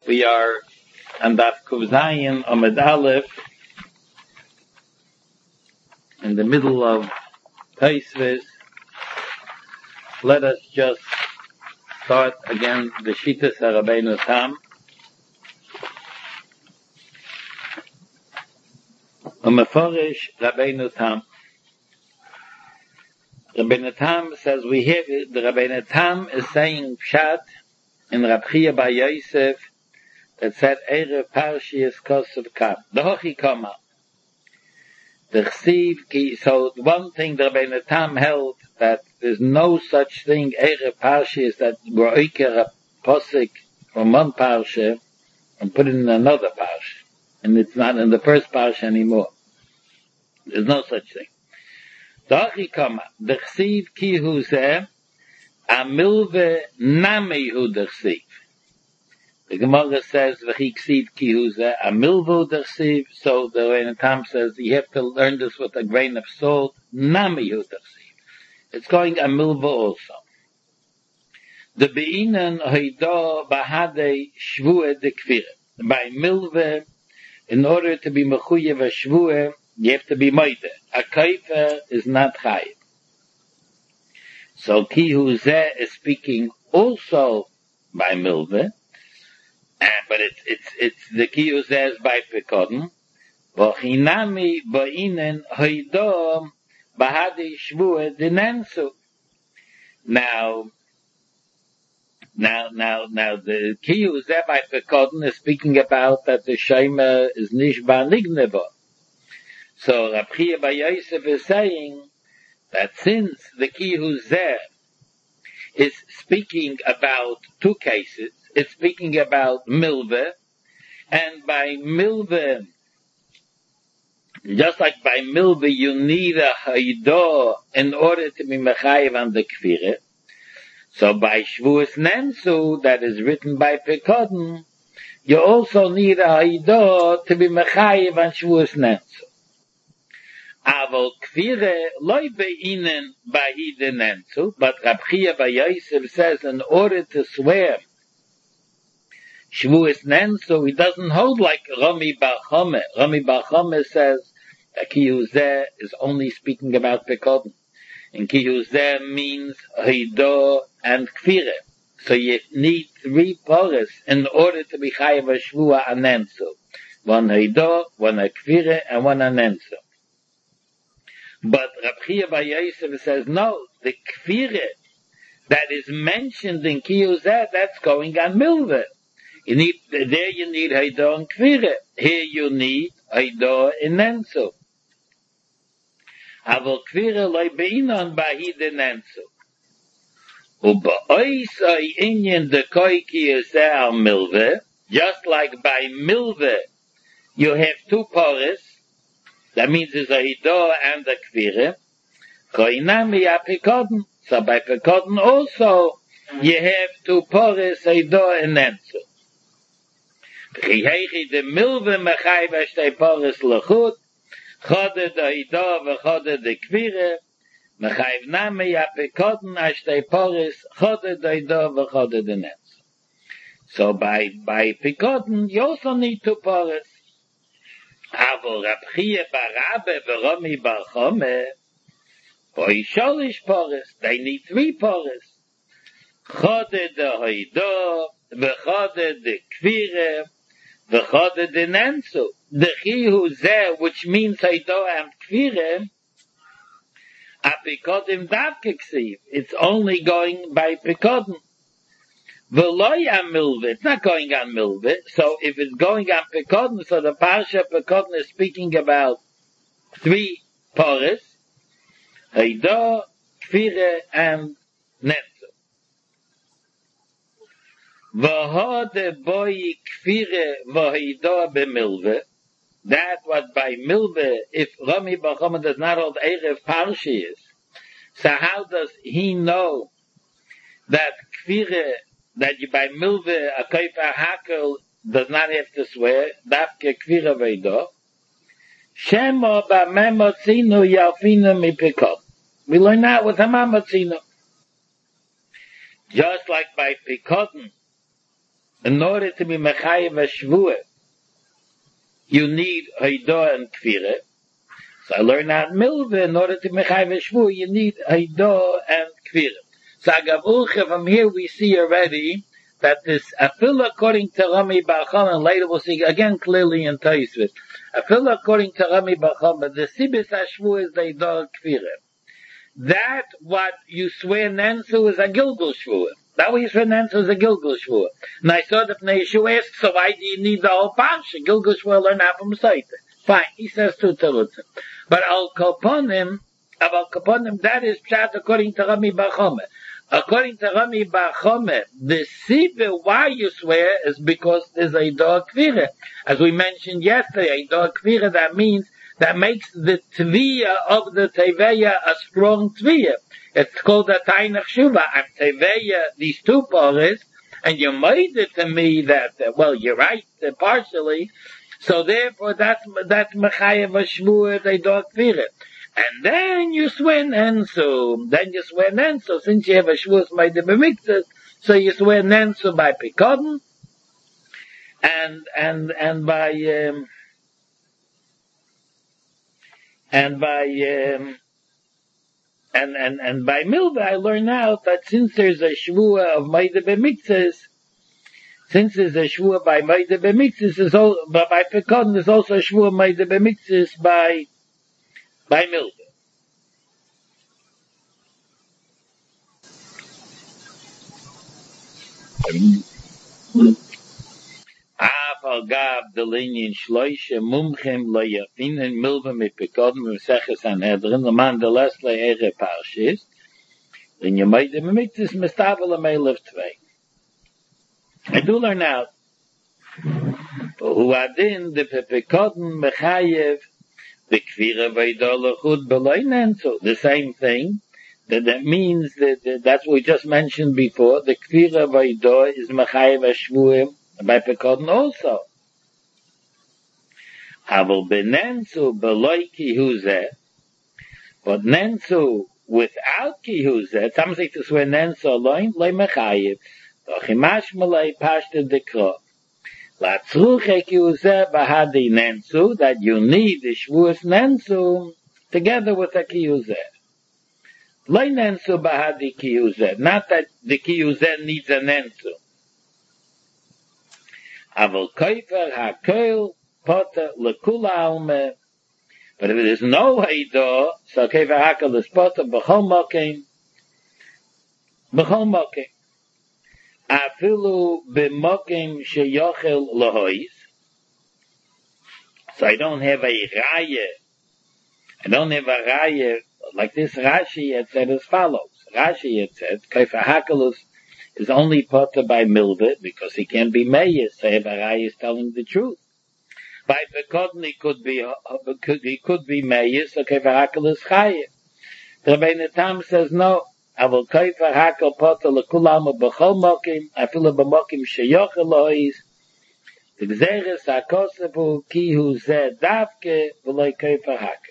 We are on Daf Kuf Zayin Amud Aleph, in the middle of Taisvis. Let us just start again the Shittas HaRabbeinu Tam. Umeforish Rabbeinu Tam. Rabbeinu Tam says we hear the Rabbeinu Tam is saying Pshat in Rab Chia Bar Yosef that said Erev Parshiyas Kosev Kam. The Hochi Kama. The Chsiv Ki. So one thing the Rabbeinu Tam held that there's no such thing Erev Parshiyas that were Oiker a Posik from one Parsha and put it in another Parsha. And it's not in the first Parsha anymore. There's no such thing. The Hochi Kama. The Chsiv Ki Hu Zeh Amilve Nami Hu the Chsiv. The Gemara says, "V'chi ksiv ki hu zeh amilvu dersiv." So the Rabbeinu Tam says you have to learn this with a grain of salt. Nami hu dersiv. It's going amilvu also. The be'inan hoidah bahadei shvua de kvira. By milve, in order to be mechuyev a shvua, you have to be moide. A kaifer is not chayiv. So ki hu zeh is speaking also by milve. But it's the kiyus says by pekodin. V'chinami ba'inen hoidom bahadi shvua dinensu. Now the kiyus there by pekodin is speaking about that the shema is nishba nigneva. So Rab Chia Bar Yosef is saying that since the kiyus there is speaking about two cases, it's speaking about milveh, and by milveh, just like by milveh, you need a haidah in order to be mechayev on the kfireh. So by shvuas nensu, that is written by pekodin, you also need a haidah to be mechayev on shvuas nensu. Aval kfireh loy beinen bahide nensu, but Rab Chia Bar Yosef says in order to swear Shvuas Nensu, he doesn't hold like Rami Bar Chome. Rami Bar Chome says that Ki Hu Zeh is only speaking about Pekodin. And Ki Hu Zeh means Hidah and Kfireh. So you need three paras in order to be Chayav a Shvua Anensu. One Hidah, one a Kfireh, and one Anensu. But Rab Chia Bar Yosef says no, the Kfireh that is mentioned in Ki Hu Zeh, that's going on Milveh. You need Haidah and Kfireh. Here you need Haidah and Nensu. Aval Kfireh loy beinon bahid Nensu. Uba'oisai inyan de koi ki yoseh al milveh. Just like by milveh, you have two paras. That means there's a Haidah and a Kfireh. Koinami apikodin. So by pekodin also, you have two paras, Haidah and Nensu. Chihechi de milve mechai v'shtei paras lechut, chode de haidah v'chode de kvire, mechai v'nami apekodin ashtei paras, chode de haidah v'chode de netz. So by pekodin, you also need two paras. Avo Rab Chia Bar Rabbe v'Rami Bar Chome, hoi sholish paras, they need three paras. Chode de haidah v'chode de kvire, the Chode de Nensu, the Chi Hu Zeh, which means Haidah and Kfireh, Apikodim Davke Ksiv. It's only going by Pikodim. V'loy am Milveh, it's not going on Milveh. So if it's going on Pikodim, so the Parsha Pikodim is speaking about three paras, Haidah, Kfireh, and Nensu. V'hode boy kfire v'haidah b'milveh. That was by milveh. If Rami Bar Chome does not hold Erev Parshiyas, so how does he know that kfire, that you by milveh a kaifa hakel does not have to swear? Dafke kfire v'haidah. Shema b'memotzinu yalfinu mipikot. We learn that with hamamotzinu. Just like by pikotin, In order to be mechayev a shvuah, you need Haidah and Kfirah. So I learned out Milveh, in order to be mechayev a shvuah, you need Haidah and Kfirah. So Agavulcha, from here we see already that this Afil according to Rami Bar Chama, and later we'll see again clearly in Taisvit. Afil according to Rami Bar Chama, the Sibis HaShvuah is the Haidah and Kfirah. That what you swear Nensu is a Gilgul Shvuah. That what you swear Nensu is a Gilgul Shvuah. And I saw that Pnei Yeshua asked, so why do you need the whole parsha? Gilgul Shvuah learn out from Saita. Fine, he says two Terutzim. But Al Kaponim, that is Pshat according to Rami Bar Chama. According to Rami Bar Chama, the Sibir why you swear is because there's a Haidah Kfirah. As we mentioned yesterday, Haidah Kfirah, that means that makes the Tviyah of the Teveya a strong Tviyah. It's called a Tainach Shuva. I'm Teveya, these two paras, and you made it to me that, well, you're right, partially, so therefore that's Mechayev HaShvuah, the Haidah Kfirah. And then you swear Nensu. Since you have a Shvuah by the B'mitzvah, so you swear Nensu by Pekodin, and by Milveh, I learn out that since there's a Shvuah of Maida B'mitzvahs, since there's a Shvuah by Maida B'mitzvahs, by Pekodin, there's also a Shvuah of Maida B'mitzvahs by Milveh. Afal gab the linyan shloishe mumchem lo yafinen Milveh mipekodem v'seches Sanhedrin l'man de lesle ere parshis in Yemaide B'mitzvahs mistavel amelev tvei. I do learn out who adin the pekodem mechayev the Kfirah v'Haidah l'chud b'loi Nensu. The same thing. That means that's what we just mentioned before. The Kfirah v'Haidah is Mechayev HaShvuah by Pekodin also. Aval b'Nensu b'loi kihuzeh. But Nensu without kihuzeh, some say to swear Nensu alone, loi Mechayev. Dochimash malay pashta dekro. Latzruche kihuzeh bahadi Nensu, that you need the Shvuas Nensu together with a kihuzeh. Loi Nensu bahadi kihuzeh. Not that the kihuzeh needs a Nensu. Aval koifer hakoil poter lekula alme. But if it is no Haidah, so koifer hakoil is poter b'chol mokim. Afilu b'mokim sheyochel lahois. So I don't have a raya. Like this Rashi had said as follows. Rashi had said, Koifer Hakelus is only potter by Milveh because he can be Meyes, so if a raya is telling the truth. By Pekodin he could be Meyes, so Koifer Hakelus Chayev. The Rebbeinu Tam says no. I will Koifer Hakel potter lekulam b'chol mokim, afilu b'mokim sheyochel lahois. The Gzeres HaKosevu ki hu zeh davke v'loi Koifer Hakel.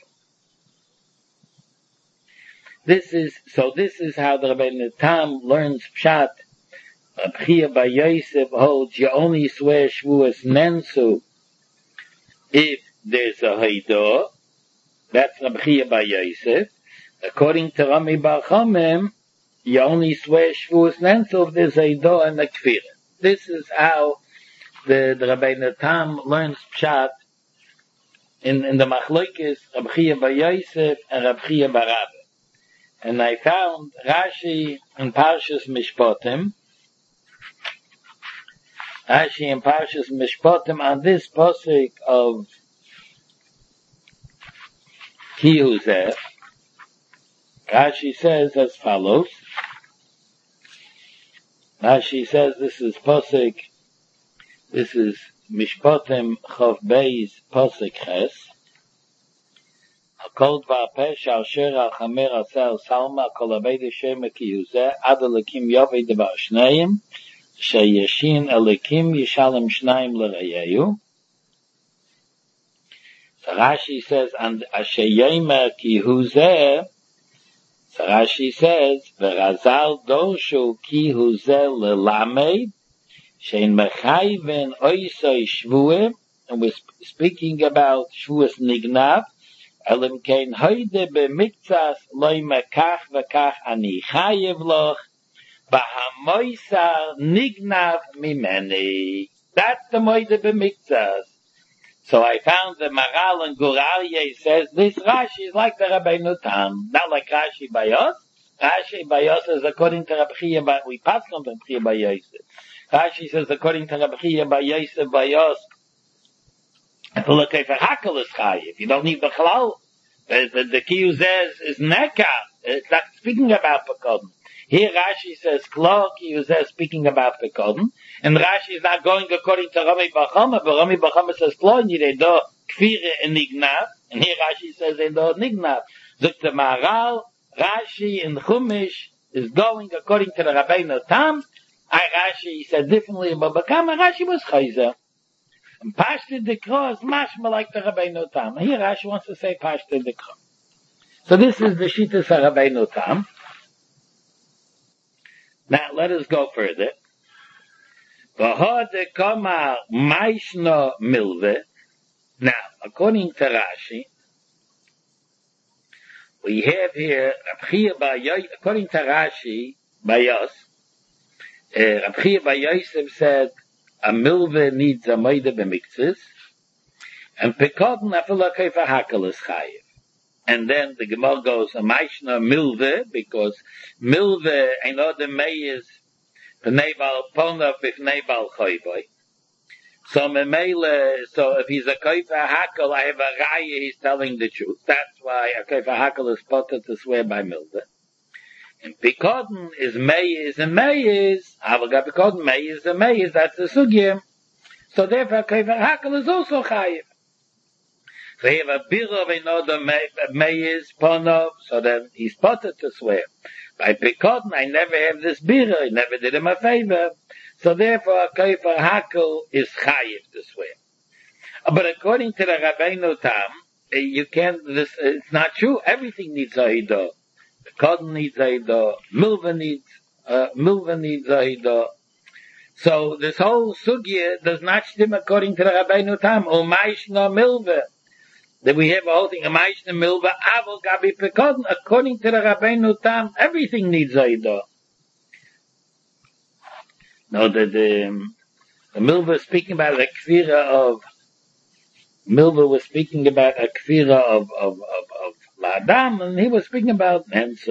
This is how the Rebbeinu Tam learns Pshat. Rabchia Bar Yosef holds you only swear Shvuas Nensu if there's a Haidah. That's Rabchia Bar Yosef. According to Rami Bar Chama, you only swear Shvuas Nensu if there's a Haidah and a Kfirah. This is how the Rebbeinu Tam learns Pshat in the Machlokes Rabchia Bar Yosef and Rabchia Bar Abba. And I found Rashi in Parshas Mishpatim. On this posik of Kihuzeh, Rashi says as follows. Rashi says this is Mishpatim Chav Beis posik Ches. Kol dvar pesha asher al-chamer aseh salma kol aved Hashem kiyuzeh ad alekim yovei devar shnayim sheyeshin alekim yishalem shnayim l'rayeyu. So Rashi says, and asher yemer kiyuzeh, so Rashi says, v'razal dorshu kiyuzeh l'lamed Shein mechayven oisoi shvue, and we're speaking about shvuas nignav, elim kein hoide b'miktsas loy mekach v'kach ani chayev loch, b'hamoisar nignav mimeni. That's the moide b'miktsas. So I found the Maral and Guralye says this Rashi is like the Rabbeinu Tam, not like Rashi Bayos. Rashi Bayos is according to Rabbi Chia, but we pass on Rabbi Chia Bayos. Rashi says according to Rabbi Chia Bayos, if you look at Hakel is Chayiv, you don't need the Chalal. The Kiyu says is Nekar. It's not speaking about Pekodin. Here Rashi says Klo, Kiyu says speaking about Pekodin. And Rashi is not going according to Rami Bachama, but Rami Bachama says Klo, Yiredo, Kfire and Nignav. And here Rashi says Edo Nignav. Zuk the Maral, Rashi in Chumash is going according to the Rabbeinu Tam. Rashi said differently about Bakama. Rashi was Chayzer. And Pashta Dikra is mashma like the Rabbeinu Tam. Here Rashi wants to say Pashta Dikra. So this is the Shittas Rabbeinu Tam. Now let us go further. V'hode koma maishno milve. Now, according to Rashi, we have here Rab Chia bar Yosef, according to Rashi, Bayos, Rab Chia bar Yosef said, a milve needs a moide b'miktzis, and pekodin afila keifa hakel is chayiv. And then the Gemara goes, a maishna milve, because milve, I know the may is v'nei bal ponov v'nei bal choyboy. So if he's a keifa hakel, I have a raya, he's telling the truth. That's why a keifa hakel is potter to swear by milve. And pekodin is meiz, and meiz, Avaga pekodin meiz, and meiz, that's the sugya. So therefore, keifa hakel is also chayiv. So you have a birra of another meiz, ponov, so then he's potter to swear. By pekodin, I never have this birra, I never did him a favor. So therefore, keifa hakel is chayiv to swear. But according to the Rabbeinu Tam, you can't, it's not true. Everything needs a hidah. Pekodin needs a hidah. Milva needs a hidah. So this whole sugya does not stem according to the Rabbeinu Tam. Umayshna milva. That we have a whole thing. Umayshna milva. Avol gabi pekodin. According to the Rabbeinu Tam, everything needs a hidah. No, the milva is speaking about a kfira of. Milva was speaking about a kfira of Ladam, and he was speaking about Answer.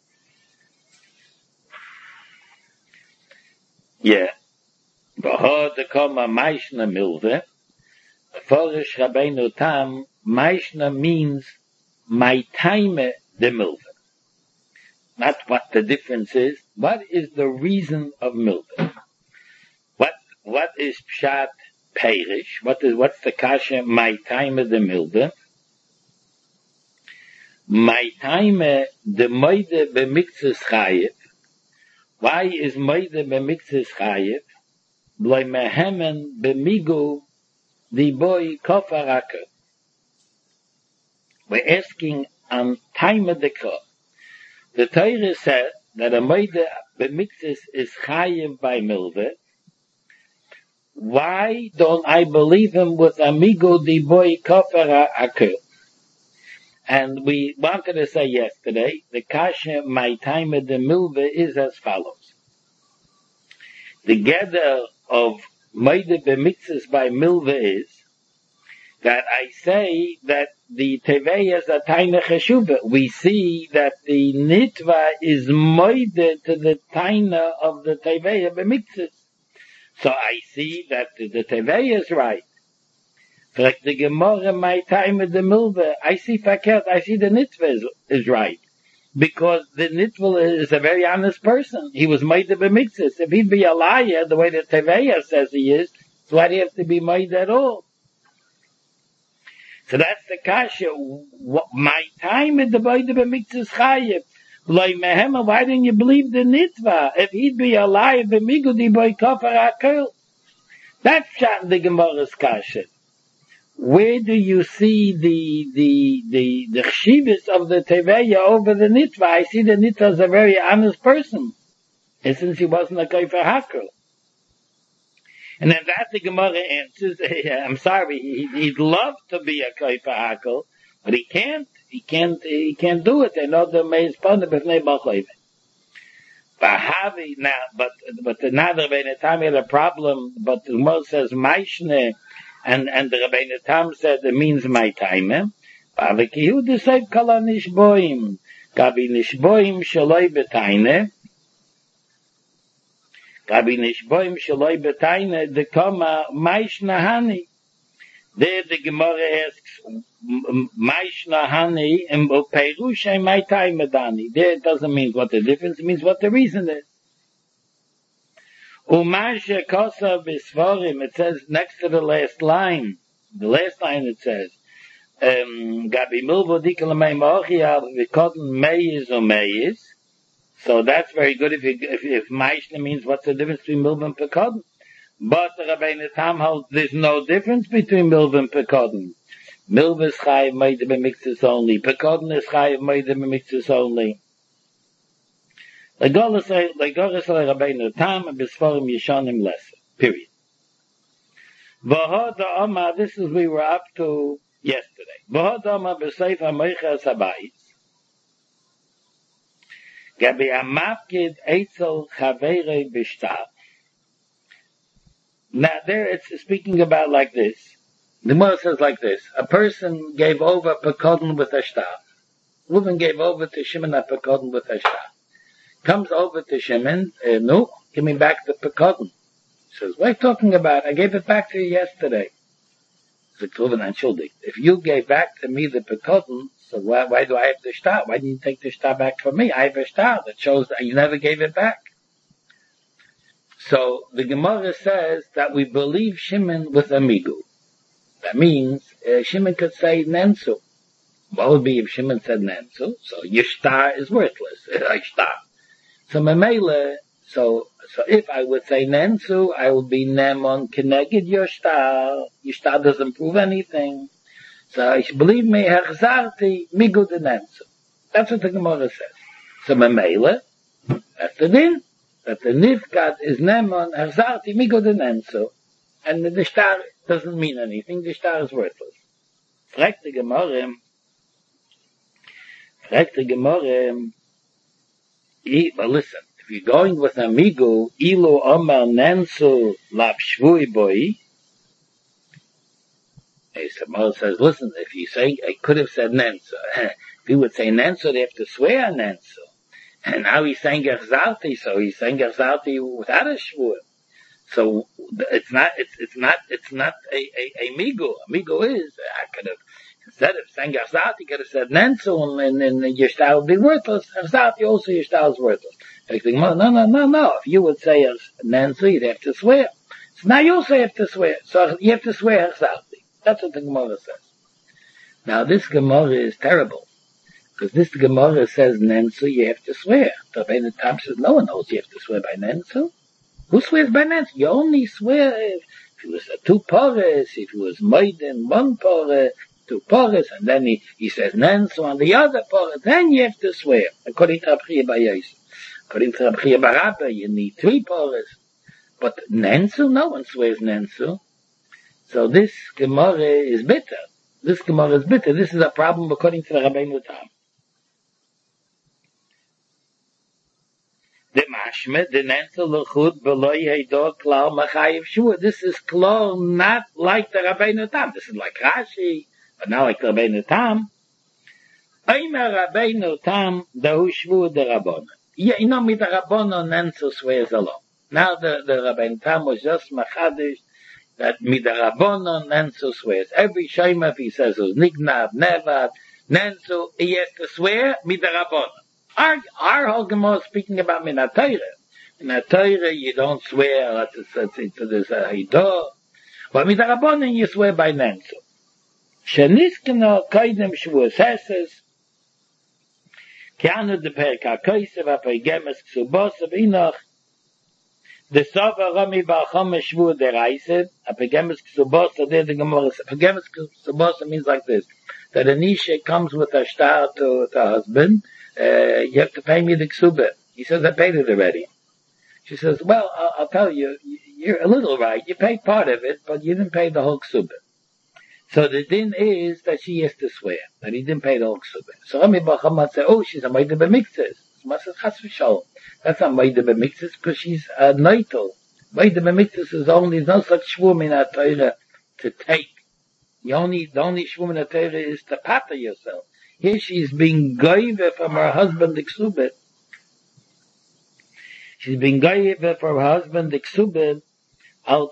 Yeah. V'ho de koma maishna milve. Forish Rabbeinu Tam, maishna means my time de milve. Not what the difference is. What is the reason of milve? What is pshat perish? What's the kasha my time de milve? My time the moide b'miktzes chayiv. Why is moide b'miktzes chayiv? Bloi mehemen b'migu the boy kofaraka. We're asking on time of the kro. The Torah said that a moide b'miktzes is chayiv by milve. Why don't I believe him with amigo the boy kofaraka? And we wanted to say yesterday, the kasha, my time at the milve is as follows. The gather of Moide b'mitzvahs by milve is that I say that the teveya is a taina cheshuva. We see that the nitva is moide to the taina of the teveya b'mitzvahs. So I see that the teveya is right. Like the Gemara, my time at the milva, I see fakert, I see the nitva is right. Because the nitva is a very honest person. He was made of a mixus. If he'd be a liar, the way the Teveya says he is, so why do he have to be made at all? So that's the kasha. My time at the made of a mixus chayev. Why didn't you believe the nitva? If he'd be a liar, the migudi boy kafar akel. That's shot the Gemara's kasha. Where do you see the chshivas of the Teveya over the Nitva? I see the Nitva is a very honest person. And since he wasn't a Kaifer Hakel. And then that the Gemara answers, I'm sorry, he'd love to be a koifa hakel, but he can't do it. They know the meiz ponder b'fnei b'choive. Bahavi now, but now the Rebbeinu Tam had a problem. But the Gemara says Maishne, and the Rebbeinu Tam said it means my time. Bahavi kihu said kala nishboim, gabi nishboim shaloi b'taine, gabi nishboim shaloi b'taine dekoma Maishne hani. There the Gemara asks Maishne hani and Peirusha my time medani. There it doesn't mean what the difference, it means what the reason is. Umashe kosa b'sforim, it says next to the last line. The last line it says Gabi milvo dikel mei mochia v'koden meiz or meiz. So that's very good if Maishne means what's the difference between milvo and pekoden. But the Rebbeinu Tam holds there's no difference between milva and pekoden. Milva is chayiv meideh b'miktzas only. Pekoden is chayiv meideh b'miktzas only. Legolas Rebbeinu Tam and b'sforim yishonim lesser. Period. V'hoda Omar, this is we were up to yesterday. V'hoda Omar b'seif ha'moichas habayis. Gabi ha'mafkid eitzel chaveirei b'shtar. Now there it's speaking about like this. The Gemara says like this. A person gave over pekoden with a shtar. Woman gave over to Shimon a pekoden with a shtar. Comes over to Shimon, no, give me back the pekoden. He says, what are you talking about? I gave it back to you yesterday. If you gave back to me the pekoden, so why do I have the shtar? Why didn't you take the shtar back from me? I have a shtar that shows that you never gave it back. So the Gemara says that we believe Shimon with amigu. That means Shimon could say nensu. What would be if Shimon said nensu? So your shtar is worthless. Shtar. So memele. So if I would say nensu, I would be nemon keneged your shtar. Your shtar doesn't prove anything. So believe me, hechzarti migu de nensu. That's what the Gemara says. So memele. That's the din. That the nifkat is nemon, herzarti migo de nenso, and the shtar doesn't mean anything, the shtar is worthless. Fragt the Gemara, but listen, if you're going with amigo, ilu omar nenso lab shvui boi, Gemara says, listen, if you say, I could have said nenso, if you would say nenso, they have to swear nenso. And now he's saying Gerzarti, so he's saying Gerzarti without a shvur. So it's not a migu. A migu is, I could have, instead of saying Gerzarti, could have said Nensu, and your shtar would be worthless. Gerzarti also, your shtar is worthless. I think, no. If you would say Nensu, you'd have to swear. So now you also have to swear. So you have to swear Gerzarti. That's what the Gemara says. Now this Gemara is terrible. Because this Gemara says Nensu, you have to swear. The Rebbeinu Tam says no one knows you have to swear by Nensu. Who swears by Nensu? You only swear if it was two pares, if it was Maiden, one pare, two pares, and then he says Nensu on the other pare, then you have to swear. According to Rabbi Yosef. According to Rabbi Barabba, you need three pares. But Nensu, no one swears Nensu. So this Gemara is bitter. This is a problem according to the Rebbeinu Tam. The mashme, the nenzel l'chud b'loy heido klal machayev shua. This is klal not like the Rabbeinu Tam. This is like Rashi, but not like the Rabbeinu Tam. Oimer Rabbeinu Tam dahu shvu de Rabbanon. You know, with the Rabbanon nenzel swears alone. Now the Rabbeinu Tam was just machadish that with the Rabbanon nenzel swears. Every shema if he says it was nignav, nevad, nenzel, he has to swear with the Rabbanon. Our whole Gemara is speaking about Minatayre. Minatayre, you don't swear to this Hidah. But with the Rabbanon, you swear by Nensu. Sheniskeno kaidem shvuas heses, kianu de perka koisev apegemes ksubosav inoch, the sova rami ba'achom shvu de reisev, apegemes ksubosav, there the Gemara says, apegemes ksubosav means like this, that an isha comes with a shtar to her husband, you have to pay me the ksubah. He says, I paid it already. She says, well, I'll tell you, you're a little right. You paid part of it, but you didn't pay the whole ksubah. So the din is that she has to swear that he didn't pay the whole ksubah. So Rami Bar Chama said, oh, she's a Maida B'miktzes. That's not Maida B'miktzes because she's a noitel. Maida B'miktzes is only, there's no such shvum in our Torah to take. The only shvum in our Torah is to patter yourself. Here she's being goyve from her husband the ksubah. She's been goyve from her husband the ksubah out,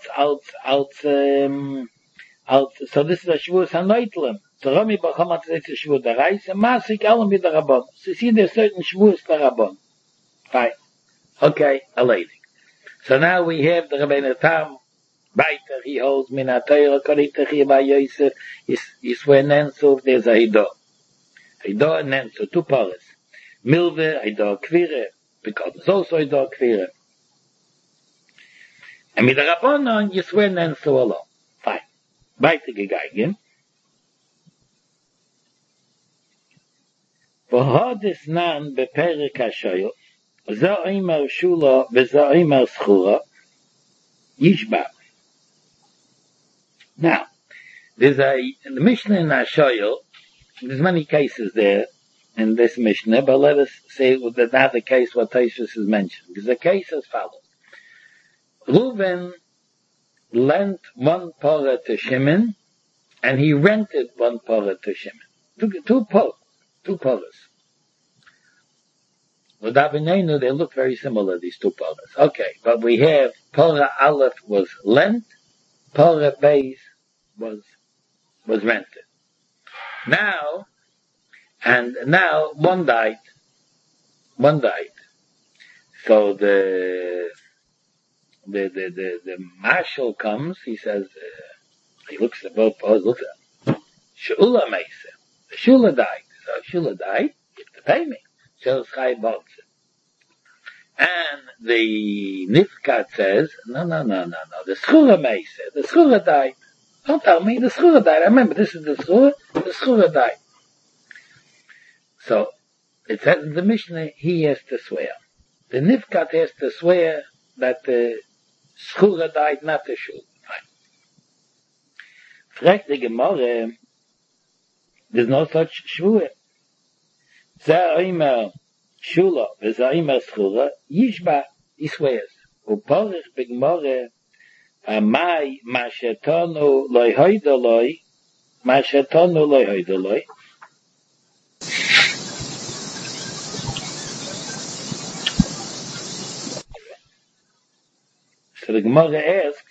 so this is a shvur sanoitlim. So Rami Bar Chama says it's a shvur daraisa, masik alam with the Rabban. So see there's certain shvurs the Rabban. Fine. Okay, a lady. So now we have the Rabbeinu Tam, Baiter, he holds min ha-Torah, according to Chiba Yosef, is when Nensuf, there's a Hidah. Hidah and Nensuf, two paras. Milve, Hidah Kvire, because it's also Hidah Kvire. And with the Rabbanon, you swear Nensuf alone. Fine. Weitergegangen. V'hodis nan beperek ha-shoyel, zo omer shula v'zo omer schura, yishba. Now, in the Mishnah in ha-shoyel, there's many cases there in this Mishnah, but let us say that not the case what Tosfos has mentioned. Because the case as follows. Reuven lent one parah to Shimon, and he rented one parah to Shimon. Two parahs. With Avinenu, they look very similar, these two parahs. Okay, but we have parah Aleph was lent, parah Beis was rented. Now one died. So the marshal comes, he says, he looks at both parts, looks at Shula Meisa. The Shula died. So Shula died, you have to pay me. Shul's Chai Baltzim. And the Nifkat says, no, the Schura Meisa, the Schura died. Don't tell me, the Schura died. I remember, this is the Schura died. So, it says in the Mishnah, he has to swear. The Nifkat has to swear that the Schura died, not the Shul. Fragt die Gemorre, there's no such Shvur. Zeh oimer Shula, v'zeh oimer Schura, Yishba, he swears. Uporich b'Gemorre, Amai, ma shetonu loy hoydoloi, ma shetonu loy hoydoloi. So the Gemara asks,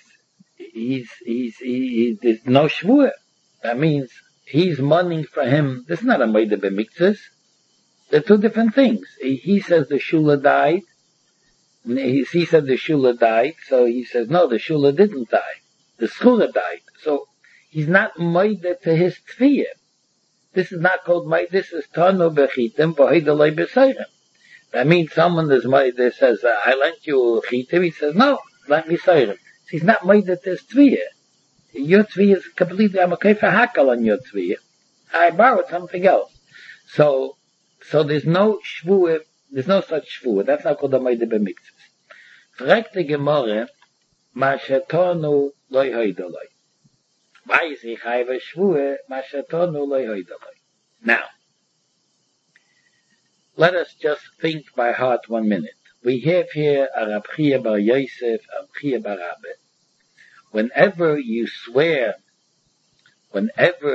there's no shvur. That means he's mourning for him. This is not a Maida B'miktzes. They're two different things. He says the Shula died. He said the Shula died. So he says, no, the Shula didn't die. The Schura died. So he's not Maida to his Tfiyah. This is not called Maida. This is Tanu Bechitim V'Hoidalei B'Seirim. That means someone is Maida says, I lent you Chitim. He says, no, let me Seirim. He's not made at this Tviyah. Your Tviyah is completely, I'm okay for Hakal on your Tviyah. I borrowed something else. So there's no Shvuah, there's no such Shvuah. That's not called a Maida B'miktzes. Fragt the Gemara, Ma shetonu loy hoydoloi. Why is he chayv a Shvuah, Ma shetonu loy hoydoloi? Now, let us just think by heart 1 minute. We have here a Rab Chia bar Yosef, a Rab Chia bar Rabbe. Whenever you swear by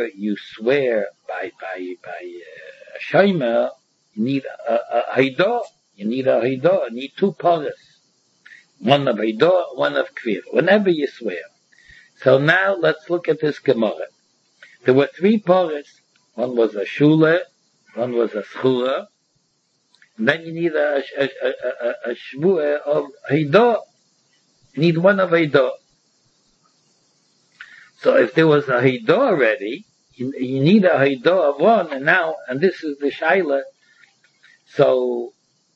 a shomer, you need a haidah. You need two paras. One of haidah, one of kvir. Whenever you swear. So now let's look at this Gemara. There were 3 paras. One was a shula, one was a schura. And then you need a shvuah of haidah. You need one of haidah. So if there was a haidah already, you need a haidah of one, and this is the shaila. So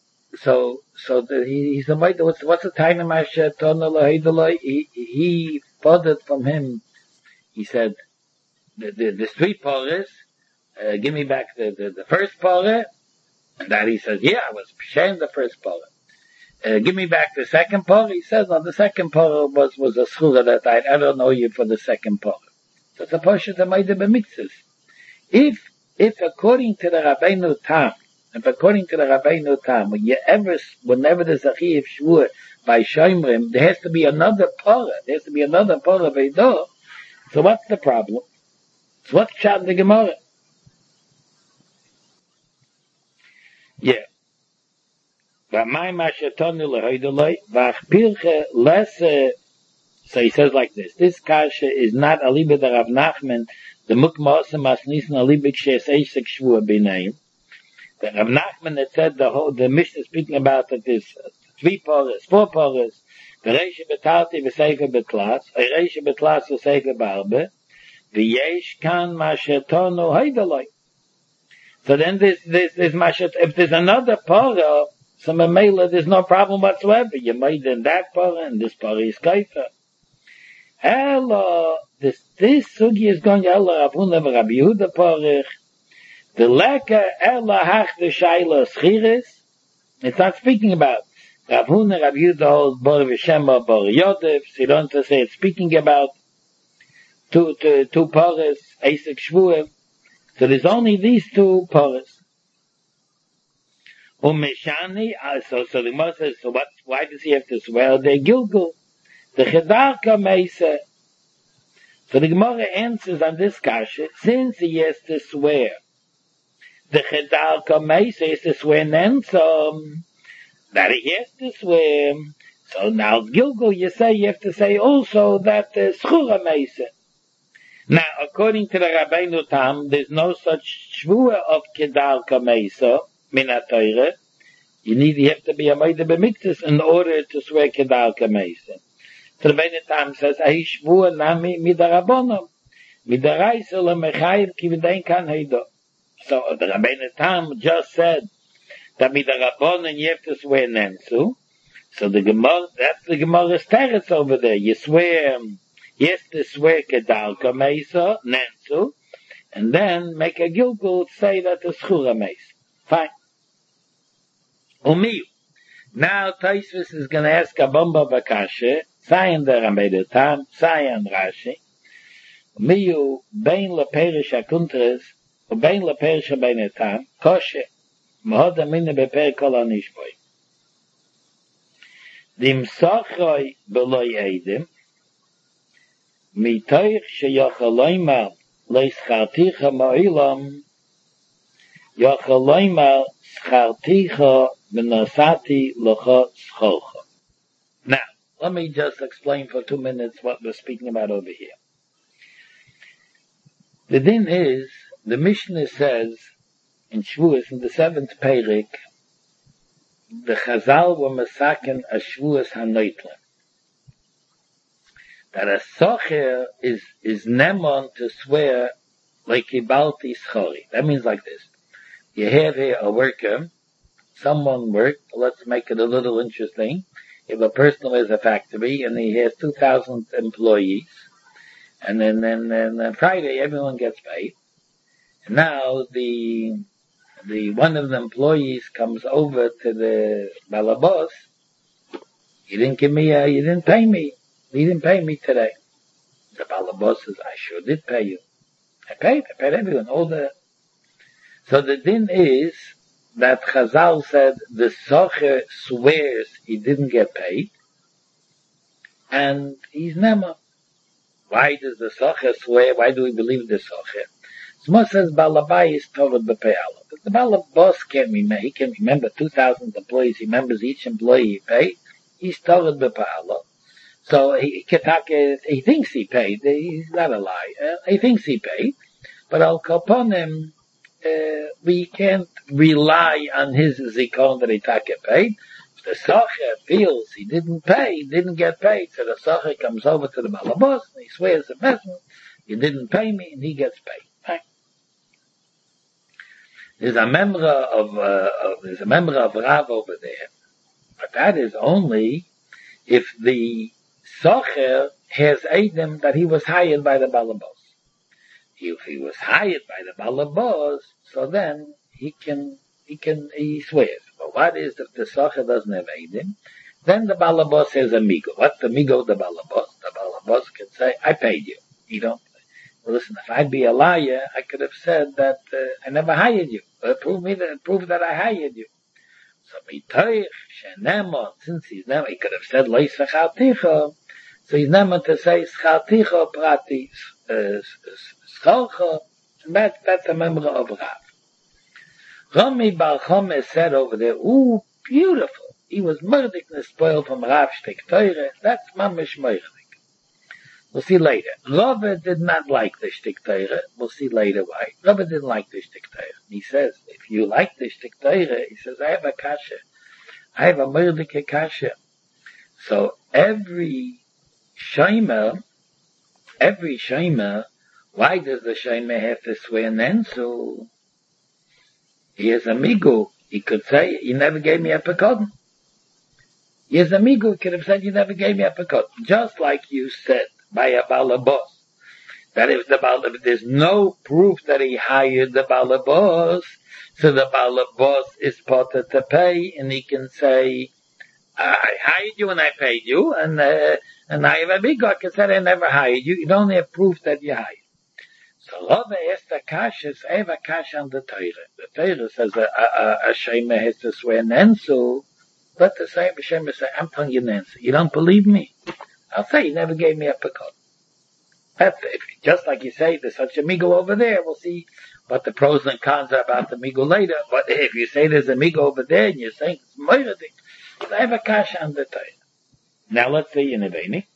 he's a maida. What's the time of Masha Tona Lahidalai? He bothered from him. He said, the 3 paras, give me back the first parah. And that he says, yeah, I was pshem the first parah. give me back the second part. He says, no, the second part was a schura that I don't know you for the second part. So it's a portion that might have been mixes. If according to the Rabbeinu Tam, whenever there's a Chiv Shvur by Shomrim, there has to be another para. There has to be another para Veidah. So what's the problem? So what's Pshat the Gemara? Yeah. So he says like this. This kasha is not aliba the Rav Nachman, the mukma osam asnisin aliba kshes eisek shvua b'neim. The Rav Nachman that said the Mishnah is speaking about that there's 3 paras, 4 paras, the reisha betalti v'seifa betlas, a reisha betlas v'seifa barbe, v'yesh kan mashetonu haydaloi. So then there's mashet, if there's another para, so Mamela, there's no problem whatsoever. You made in that para, and this para is kaifa. Hello, this sugi is going Ella Rav Huna v'Rabbi Yehuda parich. The leka Ella hach the shaila schiris. It's not speaking about Rav Huna, Rabbi Yehuda holds bar v'shema bar yodev. So you don't say it's speaking about two paras, Eisek Shvuim. So there's only these 2 paras. Umeshani, so the Gemara says, so why does he have to swear? The Gilgul, the Chedarka Meisa. So the Gemara answers on this kasha, since he has to swear, the Chedarka Meisa has to swear Nensam, that he has to swear. So now Gilgul, you have to say also that the Schura Meisa. Now, according to the Rabbeinu Tam, there's no such shvua of Kedarka Meisa, Minatayre. You have to be a Meida B'Miktis in order to swear Kedarka Meisa. So the Rabbeinu Tam says, Ahi shvua nami midarabonom, midaraisa lemechayiv ki v'dein kan heido. So the Rabbeinu Tam just said that midarabonon you have to swear Nensu. So the Gemara, that's the Gemara's teretz over there. You have to swear Kedarka Meisa, Nensu, and then make a Gilgul say that the Schura Meisa. Fine. Umiyu. Now Taisvis is going to ask a Bomba Bakashe, Sayan der Rabbeinu Tam, Sayan Rashi, Umiyu, Bein Leperish HaKuntres, or Bein Leperish HaBeinu Tam, Koshe, Mahod Amina Beper Kol HaNishboi. Dim Sochroi Beloi Eidim, Mitoich Sheyachaloimar Leischarticha Mo'ilam Yachaloimar Scharticha Benasati Locha Schocha. Now, let me just explain for 2 minutes what we're speaking about over here. The din is, the Mishnah says in Shvuas, in the 7th Perik, the Chazal were masaken a Shvuas HaNoitlim. That a socher is nemon to swear like Ibalti Schori. That means like this. You have here a worker, someone worked, let's make it a little interesting. If a person has a factory and he has 2,000 employees, and then Friday everyone gets paid. And now the one of the employees comes over to the balabos. You didn't pay me. You didn't pay me today. The balabos says, I sure did pay you. I paid everyone, So the din is that Chazal said the socher swears he didn't get paid, and he's nema. Why does the socher swear? Why do we believe the socher? Shmuel says Balabai is Torah b'peyala. But the Balabos can't remember. He can remember 2,000 employees. He remembers each employee he paid. He's Torah b'peyala. So he thinks he paid. He's not a lie. He thinks he paid. But Al Kaponim, we can't rely on his zikon that he paid. The socher feels he didn't get paid. So the socher comes over to the Balabos and he swears the mesmer, you didn't pay me, and he gets paid. Right? There's a member of Rav over there, but that is only if the socher has eidim that he was hired by the Balabos. If he was hired by the Balabos, so then he swears. But what is if the Socha doesn't have Eidim? Then the Balabos has a Migo. What's the Migo of the Balabos? The Balabos can say, I paid you. You don't. Well, listen, if I'd be a liar, I could have said that I never hired you. Prove that I hired you. So mitoich shenemo, since he's never, he could have said lo yisachalticho. So he's never to say schalticho prati schalcha. That's a member of Rav. Rami Bar Chomes said over there, ooh, beautiful. He was murderly spoiled from Rav Shtik Teure. That's mamish murderly. We'll see later. Rava did not like the Shtik Teure. We'll see later why. Rava didn't like the Shtik Teure. He says, if you like the Shtik Teure, he says, I have a kasha. I have a murderly kasha. So every shamer, why does the shamer have to swear Nensu? He is a migu. He could say, you never gave me a pekodin. He is a migu. He could have said, you never gave me a pekodin. Just like you said by a balabos. That if there's no proof that he hired the balabos, so the balabos is potter to pay, and he can say, I hired you and I paid you, and I have a migu. I can say, I never hired you. You don't have proof that you hired. So Rava asked the Kashas, I have a Kash on the Torah. The Torah says a Shema has to swear Nensu. Let the same Shema say, I'm telling you Nensu. You don't believe me? I'll say you never gave me a pekod. That's it. Just like you say, there's such a migo over there. We'll see what the pros and cons are about the migo later. But if you say there's a migo over there and you're saying it's Moiradik, so I have a Kash on the Torah. Now let's see in Aveni.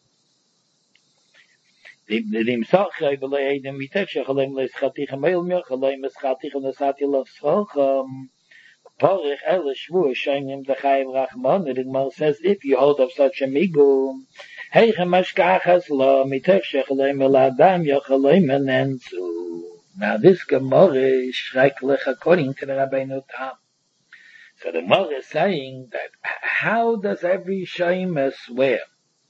Dem Socha belay dem mitach chalem les khatich mail mir chalem es khatich nasati los Socha porich el shvu shayim de chayim rachman. The Gemara says if you hold up such a migu, hey chamashkachas la mitach chalem el adam yachalem nensu. Now this Gemara is schrecklich according to the Rabbeinu Tam. So the Gemara is saying that how does every shayim swear?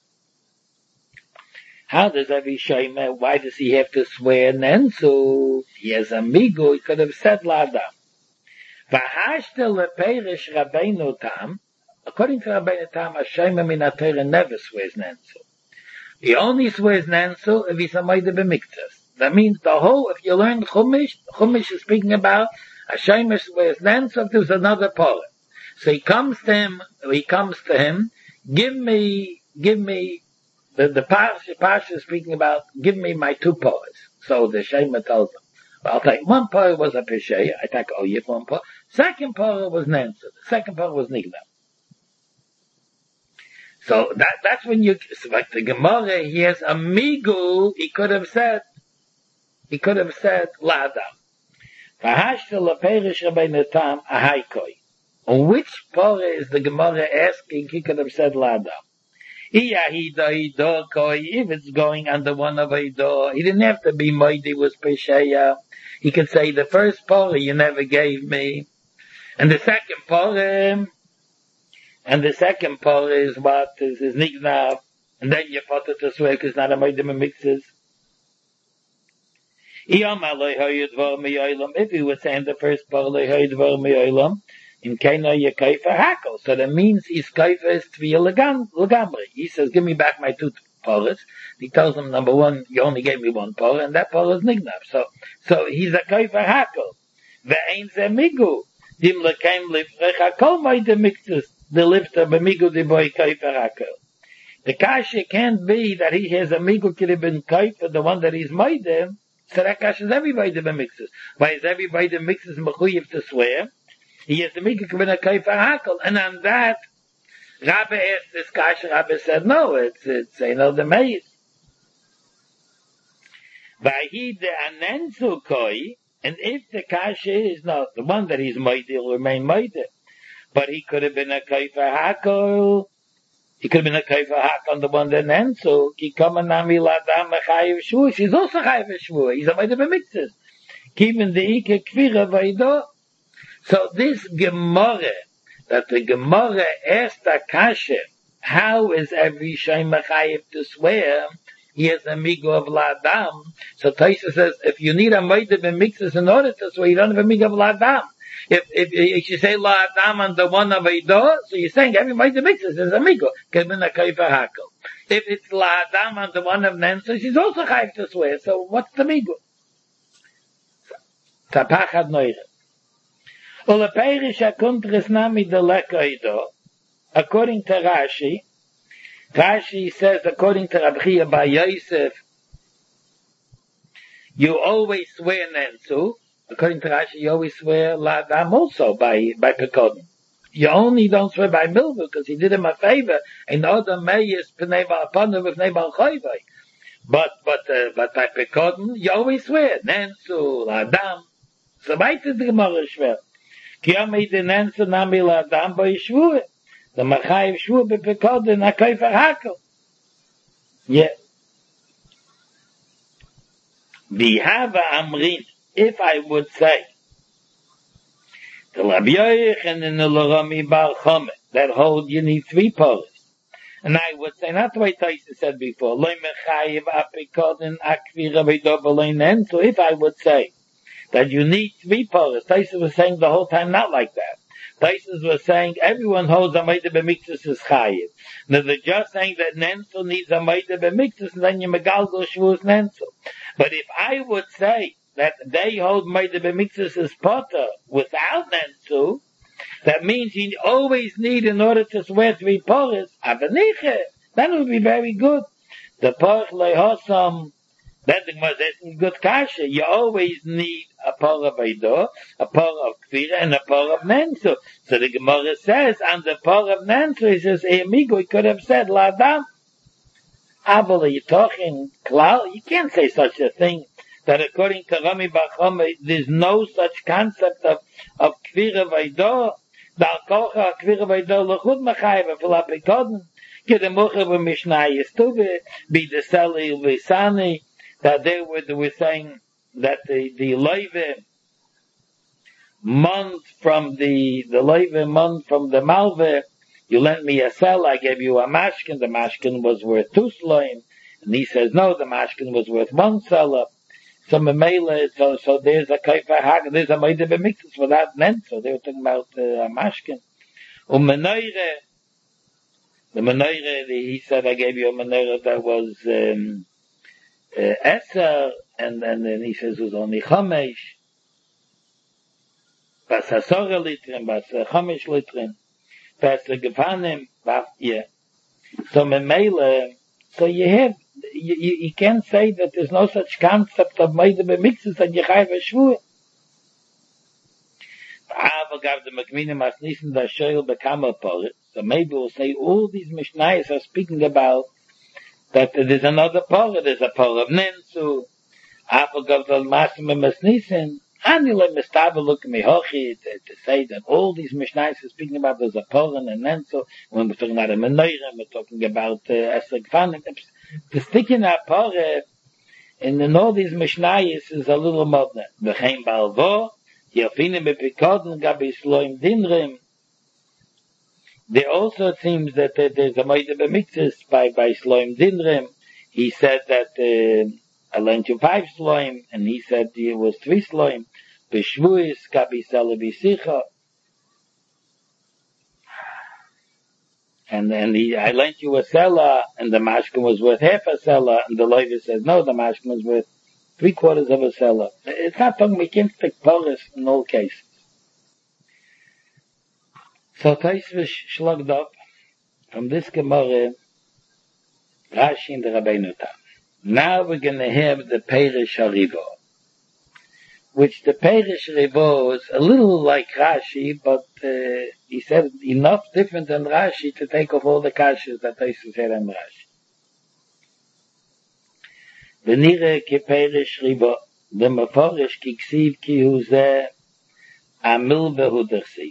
How does every Shema, why does he have to swear Nensu? He has a migu, he could have said Lada. V'hashtel leperish Rabbeinu Tam, according to Rabbeinu Tam, a Shema min HaTorah never swears Nensu. He only swears Nensu if he's a Moide b'miktas. That means the whole, if you learn Chumash is speaking about, a Shema swears Nensu if there's another Porah. So he comes to him, give me, the Parsha is speaking about, give me my two Porahs. So the Shema tells him, well, I'll take one Porah was a Pesheya, I take you for one Porah. Second Porah was Nensu. The second Porah was Nigla. So that's when like the Gemara, he has a migu, he could have said Lada. V'hashtel leperish Rabbeinu Tam ahaykoi. On which Porah is the Gemara asking, he could have said Lada. If it's going under one of Eidah, he didn't have to be Moidi was Pesheya. He could say the first Porah you never gave me. And the second Porah is what? Is Nignav. And then you put it to swear because not a Moidi mixes. If he was saying the first Porah, in Kena Yekaifa Hakel. So that means his Kaifa is Tviyah Legamri. He says, give me back my two Porahs. He tells him, number one, you only gave me one Porah, and that Porah is Nignav. So he's a Kaifa Hakel. Ve'ein ze migu. Dim lekeim livrecha kol moide miktus. The lifter b'migu di boy Kaifa Hakel. The Kasha can't be that he has a migu could have been Kaifa, the one that he's moide. So that Kasha is everybody the mixes. Why is everybody the mixes mechuyev to swear? He has the migu kibin a kaifa hakel, and on that, Rabbi asked this kasha. Rabbi said, "No, it's the maze." Vayhi de anenzu koi, and if the kasha is not the one that he's moide, will remain moide, but he could have been a kaifa hakel. He could have been a kaifa hakel on the one that nenzu. Ki kamanami ladam mechayiv shvu. She's also chayiv shvu. He's a moide b'miktzes. Kiven the ike kvira vaydo. So this Gemara, that the Gemara asked Akasha, how is every Shema Chayiv to swear? he has a migo of Ladam. So Taisa says, if you need a Maida b'mikzas in order to swear, you don't have a migo of Ladam. If you say Ladam on the one of Eidah, so you're saying every Maida b'mikzas is a migo. Kevin a kaifa hakel. If it's Ladam on the one of Nenso, she's also chayiv to swear. So what's the migo? Tapachad noire. Ula peirish akuntris nami de lekaido. According to Rashi, Rashi says, according to Rabbi Chia by Yosef, you always swear Nensu. According to Rashi, you always swear Ladam also by Pekodin. You only don't swear by Milva because he did him a favor. In order mayis pnei ba'apanu v'pnei ba'alchoivai. But by Pekodin, you always swear Nensu, Ladam. So weit ist die Gemara schwer. Ki amei de Nensu nami Ladam bei Shvur. The Machayev Shvur bei Pekodin a Kaifer Hakel. Yeah. Bihava Amrin, if I would say, the Rabbi Yochanan and the L'Rami Bar Chome, that hold you need 3 poles. And I would say, not the way Taisa said before, Loi Mechayev Apekodin Akvi Rabbi Dobeloi Nensu, if I would say that you need 3 poles, Taisa was saying the whole time not like that. Taisa was saying everyone holds a Maida B'mikzus is Chayev. Now they're just saying that Nensu needs a Maida B'mikzus and then you Megalgo Shvuz Nensu. But if I would say that they hold Maida B'mikzus is Potter without Nensu, that means you always need in order to swear 3 poros, Avaniche, then it would be very good. The Porch Lehosam, then the Gemara says, good kasha, you always need a por of Eidah, a por of Kvira, and a por of Nensu. So the Gemara says, on the por of Nensu, he says, amigo, he could have said, Ladam. Aval, you're talking, Klal, you can't say such a thing, that according to Rami Bachome, there's no such concept of Kvira Eidah. Dal kocha Kvira Eidah, lechud machayv, afil apikoden, kedemucha b'mishnah yistube, b'deseli v'sani, that they were saying that the Leive month from the Leive month from the Malve, you lent me a sell, I gave you a mashkin, the mashkin was worth 2 sloim, and he says, no, the mashkin was worth 1 seller. So there's a kaifa hag, there's a Maida B'mikzus for that nen, so they were talking about a mashkin. Menorah, the menorah, he said, I gave you a menorah that was Eser, and then he says it was only Chamesh. Bas Hasora litrin, Bas Chamesh litrin, Bas Gefanim, yeah. So Memele, so you can't say that there's no such concept of Maida B'mikzus and Yechayev Shvur. Ava gav the Makminim as Nissen da Shoyl Bekama Porit. So maybe we'll say all these Mishnayos are speaking about that there's another Porit, there's a Porit of Nensu. Ava gav the Masim as Nissen. Anile Mestaba look at me hochi to say that all these Mishnayos are speaking about there's a Porit and Nensu. When we're talking about a Menorah, we're talking about Esek Fanim. The sticking a Porit in all these Mishnayos is a little modern. V'chein Balvo, Yofinim B'Pikoden Gabi Shloim Dinrim. There also seems that there's a Maida B'mikzus by Shloim Dinrim. He said that I lent you 5 Shloim, and he said it was 3 Shloim. B'Shvuis Gabi Sela B'Sicha. And I lent you a seller, and the mashkin was worth half a seller, and the Levi says, no, the mashkin was worth 3/4 of a seller. It's not talking, we can't pick Poros in all cases. So Taisvish slugged up from this Gemara, Rashi and the Rabbeinu Tam. Now we're going to have the Perish Harivo, which the Perish Harivo is a little like Rashi, but he said enough different than Rashi to take off all the kashas that Taisvish said on Rashi. V'nire ki Perish Harivo, the Meforish ki ksiv ki hu zeh amilve hu dersiv.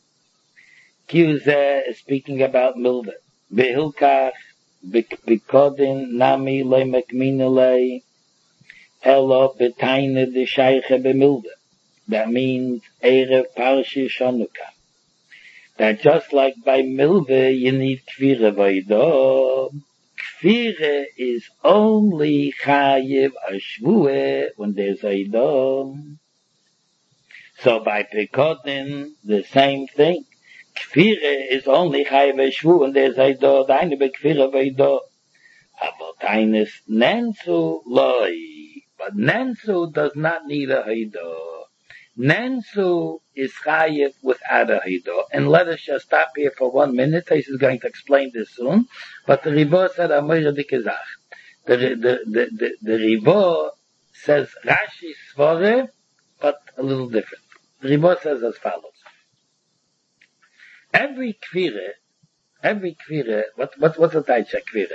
Kiuze is speaking about Milva. Behilkach, Bekodin, Nami, Le Mekminele, Elo, Betaine, the Sheiche, Bemilva. That means Erev Parshi Shanuka. That just like by Milva, you need Kvira Vaido, Kfire is only chayiv a shvue when there's a dom. So by Pekodin, the same thing. Kfire is only chayiv a shvue when there's a dom. Deine be kfire veido. Aber deines nensu loi. But nensu does not need a heido. Nensu is chayiv without a heido. And let us just stop here for 1 minute. He is going to explain this soon. But the Ribo said a moira dikazach. The Ribo says Rashi svore, but a little different. The Ribo says as follows. Every kvire, what's the Taisha kvire?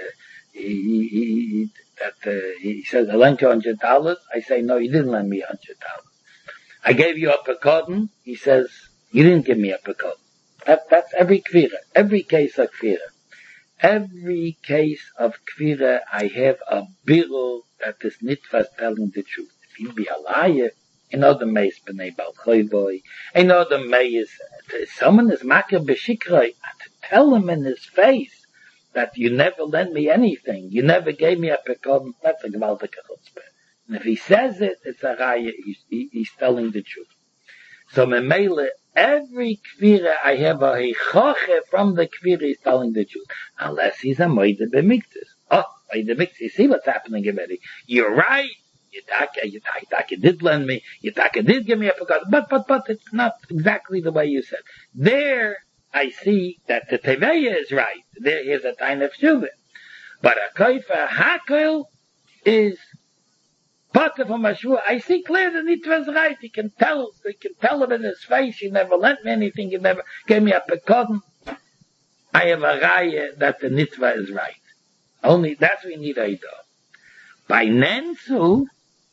He says, I lent you $100. I say, no, you didn't lend me $100. I gave you a pekodin. He says, you didn't give me a pekodin. That's every kvira. Every case of kvira. Every case of kvira, I have a birul that is nitva telling the truth. If you be a liar, another may is b'nei bal choyboy, another may is, someone is makar b'shikroi, to tell him in his face that you never lent me anything, you never gave me a pekodin, that's a gewaltige chutzpah. And if he says it, it's a raya, he's telling the truth. So memele, every kvira I have a heichoche from the kvira is telling the truth. Unless he's a moide b'miktis. Oh, moide b'miktis, you see what's happening already. You're right. Yitaka did lend me. Yitaka did give me a pekodin. But it's not exactly the way you said. There, I see that the Teveya is right. There is a time of shuvah. But a koifa hakel is part of a mashua. I see clear the nitva is right. You can tell him in his face, you never lent me anything, you never gave me a pekodin. I have a raya that the nitva is right. Only that's we need a do. By Nensu,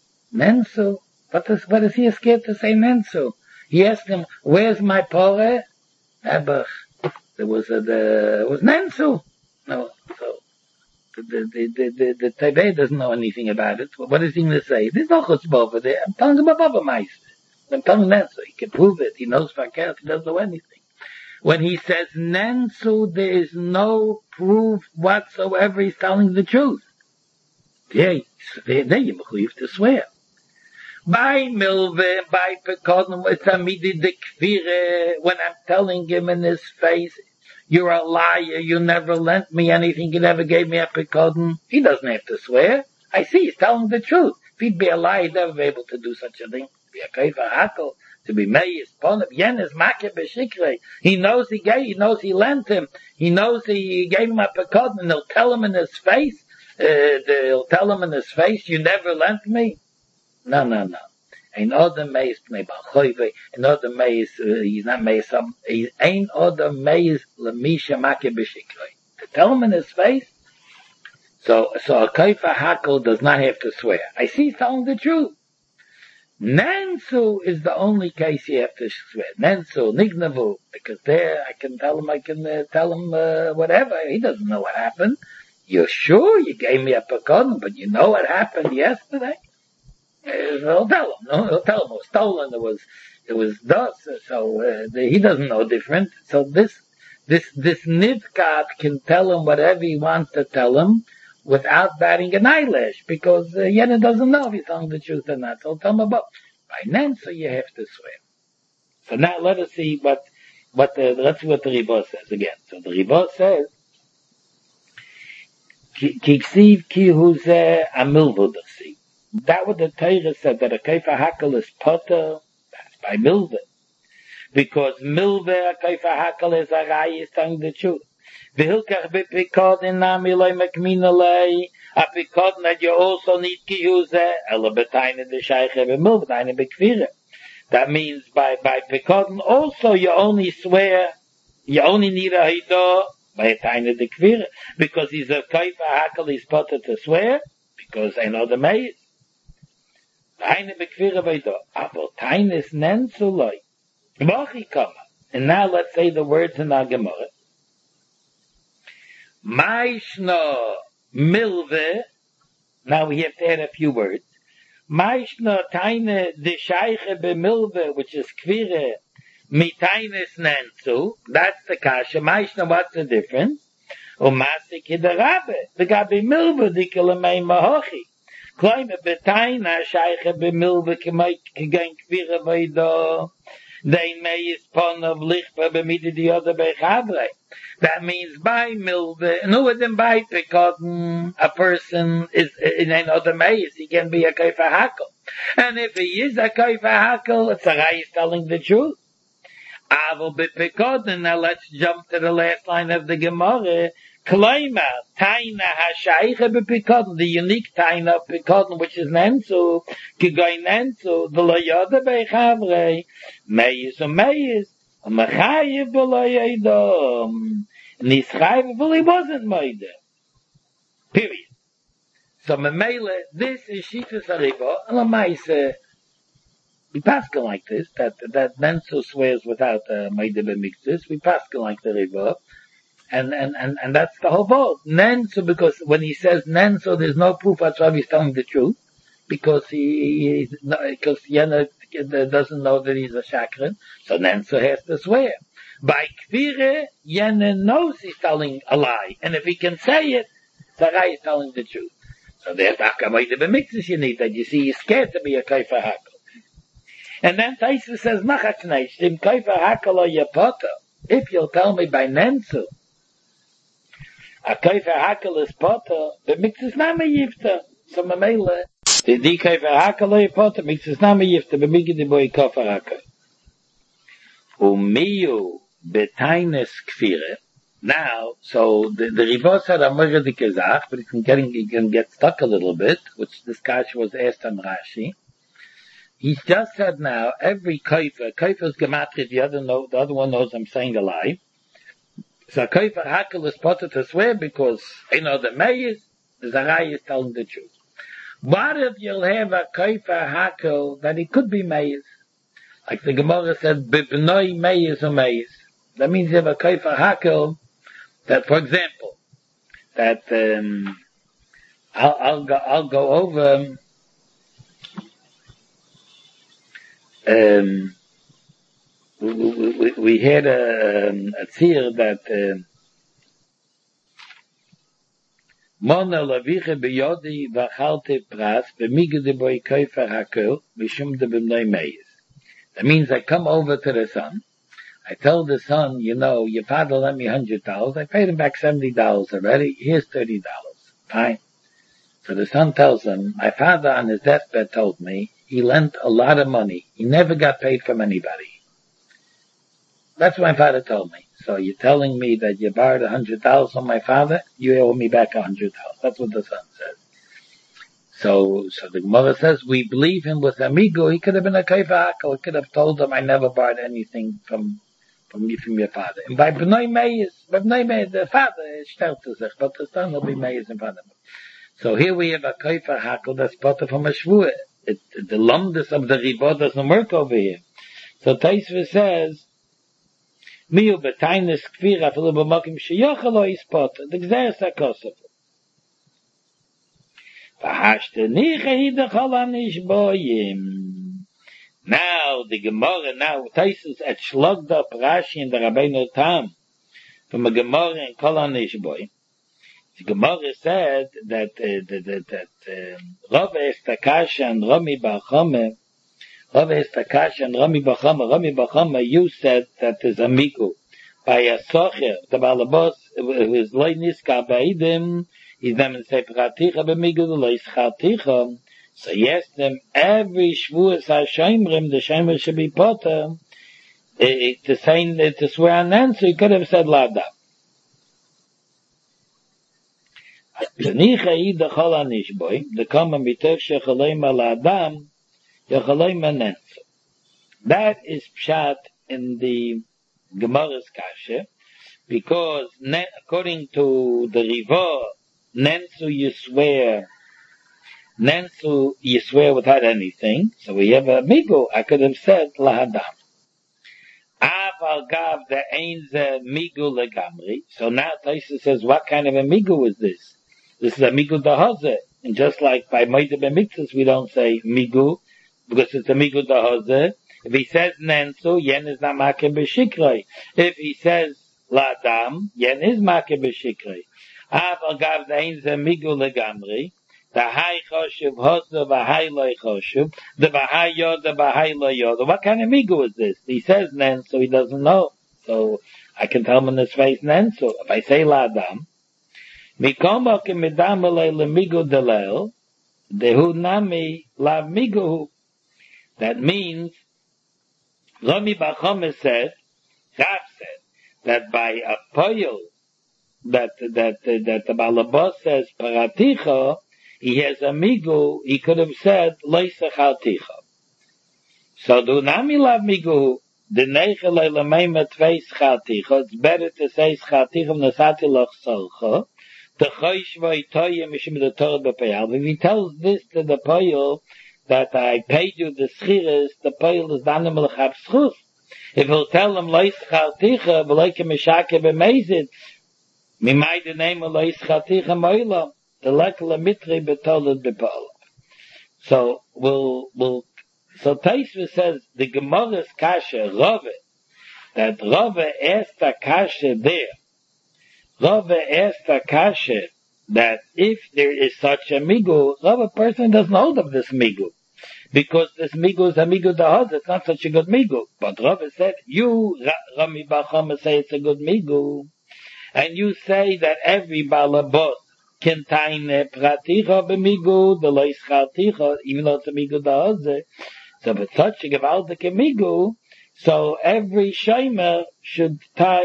what is he scared to say Nensu? He asked him, where's my pore? There was Nensu. No, so the Tevei doesn't know anything about it. What is he going to say? There's no chutzpah over there. I'm telling him about Meister. I'm telling Nensu. He can prove it. He knows Fakert. He doesn't know anything. When he says Nensu, there is no proof whatsoever he's telling the truth. Yeah, there you have to swear. By milve, by pekodin, it's a midi de kvire, when I'm telling him in his face, you're a liar, you never lent me anything, you never gave me a pekodin. He doesn't have to swear. I see, he's telling the truth. If he'd be a liar, he'd never be able to do such a thing. Be a kaifa hakel, to be meis, ponab, yen is makeh b'shikrei. He knows he knows he lent him. He knows he gave him a pekodin, and he'll tell him in his face, you never lent me. No. Ein other meis b'nei bal choyve. Ein other meis, he's not meis. He's ein other meis lemisha makeh b'shikrei. To tell him in his face. So a kaifa hakel does not have to swear. I see he's telling the truth. Nensu is the only case you have to swear. Nensu, nignavu, because there I can tell him whatever. He doesn't know what happened. You're sure you gave me a pekodin, but you know what happened yesterday? He'll tell him. No, he'll tell him it was stolen. It was dust. So he doesn't know different. So this nivkat can tell him whatever he wants to tell him without batting an eyelash, because Yena doesn't know if he's telling the truth or not. So he'll tell him about. By then, so you have to swear. So now let us see let's see what the Ribo says again. So the Ribo says, Kiksiv ki huze amilvodasi. That what the Torah said, that a kaifa hakel is potter, that's by milve. Because milve, a kaifa hakel is a rai, is telling the truth. V'hilkach b'pikodin nami loy mekminalei, a pikodin that you also need ki huze, ela b'tayne de shayche b'milve, tayne b'kvire. That means by pikodin also you only swear, you only need a hido, by a tayne de kvire. Because he's a kaifa hakel, he's potter to swear, because I know the maze. Eine bekvire vaydo, aber teines nensuloi. Mochi kama. And now let's say the words in our Gemara. Maishno milve. Now we have to add a few words. Maishno teine de shayche be milve, which is kvire, mi teines nensu. That's the kasha. Maishno, what's the difference? Masik the Rabbe, the Gabi Milva, the Kilamay Mahochi. Kleine Betaina, Shaiche Bemilva, Kigain Kvira Vaido, they may spawn of Lichba Bemidi the other Bechabre. That means by Milva, no than by Pekotten, a person is in another maze, he can be a Kaifa Hakel. And if he is a Kaifa Hakel, it's a guy telling the truth. Aval Bepekotten, now let's jump to the last line of the Gemara. Kleima, Taina HaShaiche Bepekotten, the unique Taina of Pekotten, which is Nensu, Kigoy Nensu, the Loyoda Bechabre, Meis, and Mechayev Beloyedom. And he's chayiv, well, he wasn't made. Period. So, Memele, this is Shifus Aribo, and Lamaise, we paskin like this, that Nensu swears without Meide B'mikzus, we paskin like the Ribo, and that's the whole vote. Nensu, because when he says Nensu, there's no proof that's why he's telling the truth, because because Yena doesn't know that he's a Shakran, so Nensu has to swear. By Kvire, Yena knows he's telling a lie, and if he can say it, Sarai is telling the truth. So there's Akamayde B'mikzus you need, that you see he's scared to be a Kaifa Hakel. And then Taisa says, Machatnei, Shtim Kaifa Hakel or Yapota, if you'll tell me by Nensu, a Kaifa Hakel is Pota, B'mikzus Nama Yifta, so Mamela, the Kaifa Hakel or Yapota, B'mikzus Nama Yifta, B'mikzus Boy Kaifa Hakel. Umiyu Betaines Kfire. Now, so the Rivo said a Muradi Kazach, but he can get stuck a little bit, which this Kash was asked on Rashi. He just said now, every Kaifa is Gematri, the other one knows I'm saying a lie. So Kaifa Hakel is put to swear because, the Mayis, the Zarai is telling the truth. What if you'll have a Kaifa Hakel that it could be Mayis? Like the Gemara said, Bibnoi Mayis or Mayis. That means you have a Kaifa Hakel that, for example, that, I'll go over, we had a tzir that, Mona laviche beyodi vachalte pras b'migde boy Kaifa Hakel b'shum de b'mnei Mayis. That means I come over to the son. I tell the son, your father lent me $100. I paid him back $70 already. Here's $30. Fine. So the son tells him, my father on his deathbed told me he lent a lot of money. He never got paid from anybody. That's what my father told me. So you're telling me that you borrowed $100 from my father? You owe me back $100. That's what the son says. So the Gemara says, we believe him with Amigo. He could have been a Kaifa Hakel. He could have told him, I never borrowed anything from your father. And by B'nai Meis, the father is sich, but the son will be Meis in front of him. So here we have a Kaifa Hakel that's part of a Shvuah. The lumdus of the Ribot doesn't work over here. So Taisva says, Miu b'tainis kfir afilu b'mokim sheyochelo ispot. The Gzeres HaKosov. Now the Gemara, Taisus had slugged up Rashi and the Rabbeinu Tam from a Gemara in Kol HaNishboi. The Gemara said that Rav Estakasha and Rami Bachama, Rami Bachama, you said that there's a miku by a socher, the balabos, who is loyniska baidim. He's them in Sefer Haticha b'migu lo ischaticha. So yes, them every shvuas ha'shoimrim, the shomer should be potter. To swear on answer, so he could have said lada. Zenicha ida chol hanishboi, the common mitov shechaleim al adam, yechaleim an answer. That is pshat in the Gemara's kasha, because according to the Riva, Nensu you swear without anything. So we have a migu. I could have said lahadam. Aval gav the einze migu legamri. So now Taisa says, what kind of a migu is this? This is a migu dahaze. And just like by Moide B'mikzus, we don't say migu, because it's a migu dahaze. If he says nensu, yen is not makim b'shikroi. If he says Ladam, yen is make b'shikrei. Aber gav dein ze migu legamri, the high choshev hosa v'hai loy choshev, the v'hai yod, the v'hai loy yod. What kind of migu is this? He says nen, so he doesn't know. So I can tell him in his face nen, so if I say ladam, mikomo ke midam alei lemigu delel, dehu nami lav migu. That means, Rami Bachome said, Rav said, that by a poil, that the Balabas says paraticha, he has a migu, he could have said leisach alticha. So do nami lav migu, the neiche leilameim tveis chalticha. It's better to say chalticha v'nasati loch solcha. The choish v'itoyim mishim the Torah b'peyal. If he tells this to the poil that I paid you the schiras, the poil is danim l'chab schus. If he'll tell him leisach alticha v'leike mishake b'mezid. Mimai the name of Lois Chaticha Moila, the Lekla Mitri Betolet Bepol. So so Taisva says the Gemara's Kasha Rove, that Rove asked a Kasha there. Rove asked a Kasha that if there is such a migu, Rove person doesn't hold of this migu. Because this migu is a migu dahaz, it's not such a good migu. But Rove said, you, Rami Bachama, say it's a good migu. And you say that every balabot can tain praticha b'migu, the lois chalticha, even though it's a migu da'ozeh. So if it's such a gewaltige migu, so every shomer should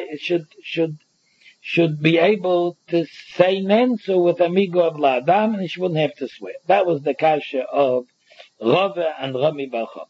be able to say nensu with a migu of la'adam, and he wouldn't have to swear. That was the kasha of Rove and Rami Bacham.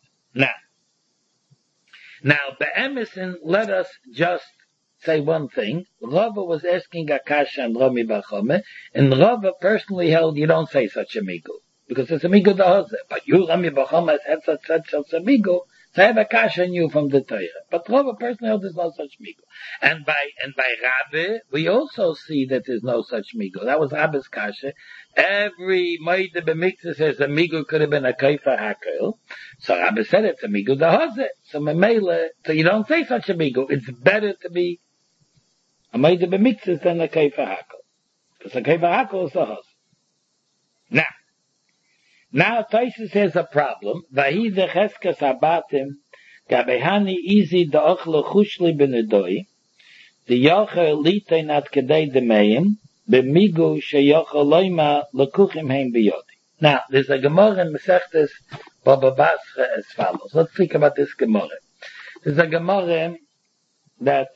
Now, be'emesin, let us just say one thing. Rava was asking Akasha and Rami Bachome, and Rava personally held you don't say such a migu, because it's a migu da'ozeh. But you, Rami Bachome, has had such a migu, so I have Akasha and you from the Torah. But Rava personally held there's no such migu. And by Rabbi, we also see that there's no such migu. That was Rabbi's kasha. Every Moide B'miktzah says a migu could have been a kaifa hakel. So Rabbi said it's a migu da'ozeh. So Memele, so you don't say such a migu. It's better to be a Moide B'miktzah than a kaifa hakel. Because a kaifa hakel is the husband. Now Taisus has a problem. Vahi decheskas abatim gabehani izi da'ochle chushli b'nedoi the yoche litein at kedei demeim b'migu sheyoche loima lekuchim heim b'yodi. Now, there's a Gemara in Masechtes Baba Basra as follows. Let's think about this Gemara. There's a Gemara that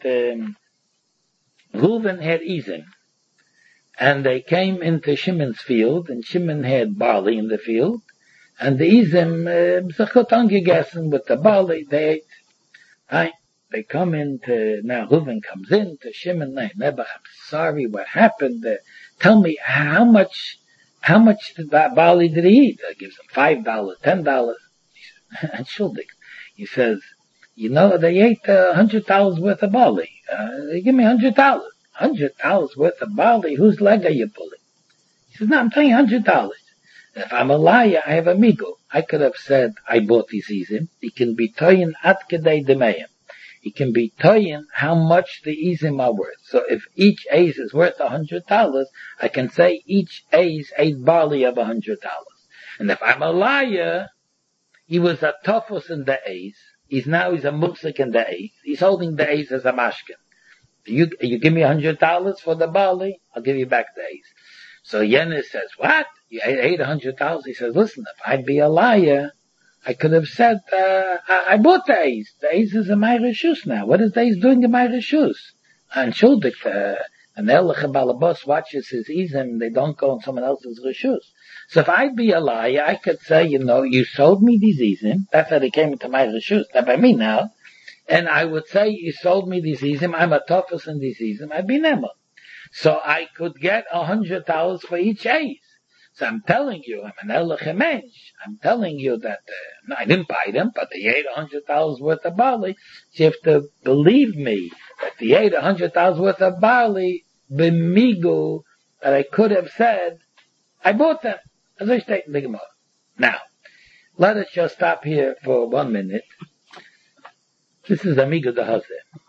Reuven had Izim. And they came into Shimon's field, and Shimon had barley in the field, and the Izim, gegessen with the barley, they ate. Right? They come into, now Reuven comes in to Shimon, I'm sorry, what happened? Tell me, how much did that barley did he eat? I gives him $5, $10. And Schuldig, he says, they ate $100 worth of barley. Give me $100. $100 worth of barley, whose leg are you pulling? He says, no, I'm paying $100. If I'm a liar, I have a migo. I could have said, I bought these izim. He can be toyin at kedei demeim. He can be toyin how much the izim are worth. So if each ace is worth $100, I can say each ace ate barley of $100. And if I'm a liar, he was a tophus in the ace. He's a muksik in the ace. He's holding the ace as a mashkin. You give me $100 for the barley, I'll give you back the ace. So Yenis says, what? You ate $100? He says, listen, if I'd be a liar, I could have said, I bought the ace. The ace is in my reshus now. What is the ace doing in my reshus? And Schuldig, an Erlich Balabos watches his izim, they don't go in someone else's reshus. So if I'd be a liar, I could say, you sold me these izim. That's how they came into my reshus. Not by me now. And I would say, you sold me these izim, I'm a toughest in these izim, I'd be nema. So I could get $100 for each ace. So I'm telling you, I'm an Erlich mensch. I'm telling you that, no, I didn't buy them, but they ate $100 worth of barley. So you have to believe me that they ate $100 worth of barley, b'migu, that I could have said, I bought them. As I state in the Gemara. Now, let us just stop here for 1 minute. This is Amiga the Hazeh.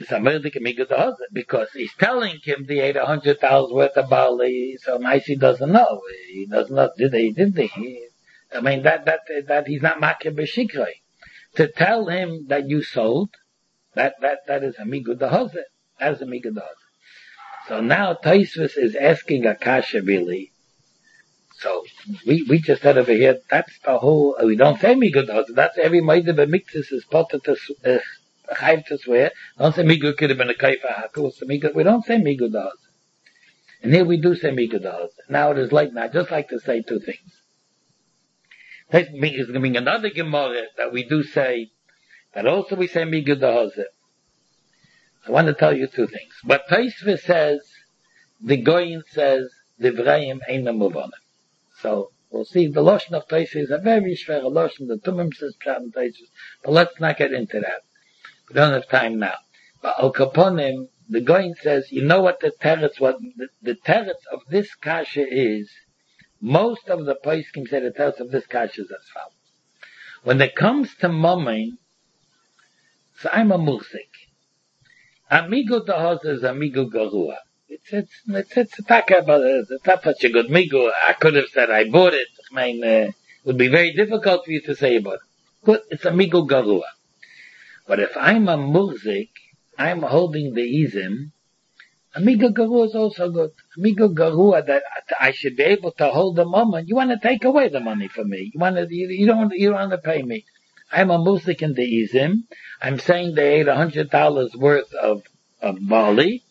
It's a murdik amigo the husband, because he's telling him they ate $100 worth of barley, so nice he doesn't know. He doesn't know, did they? I mean, that he's not makir b'shikrei. To tell him that you sold, that is amigo the husband. That is amigo the husband. So now Taisvus is asking Akasha really. So we just said over here, that's the whole, we don't say amigo the husband. That's every Maida b'miktis is potter to chayv to swear. Don't say migu could have been a kaifa hakus. We don't say migu the husband. And here we do say migu the husband. Now it is late now. I just like to say two things. There's going to be another Gemara that we do say, that also we say migu the husband. I want to tell you two things. But Taisva says, the Goyin says, the Vrayim ain't a muvanim. So we'll see. The Lashon of Taisva is a very schwer Lashon. The Tumim says Pshat and Taisva. But let's not get into that. We don't have time now. But Al Kaponim, the Goyin says, you know what the teretz of this kasha is? Most of the poskim say the teretz of this kasha is as follows. When it comes to Momin, so I'm a mursik. Amigo dahaz is amigo garua. It's a taka, but it's not such a good migo. I could have said I bought it. I mean, it would be very difficult for you to say about it. But it's amigo garua. But if I'm a murzik, I'm holding the izim, amigo garua is also good. Amigo garua, that I should be able to hold the moment. You want to take away the money from me. You don't want to pay me. I'm a murzik in the izim. I'm saying they ate $100 worth of barley,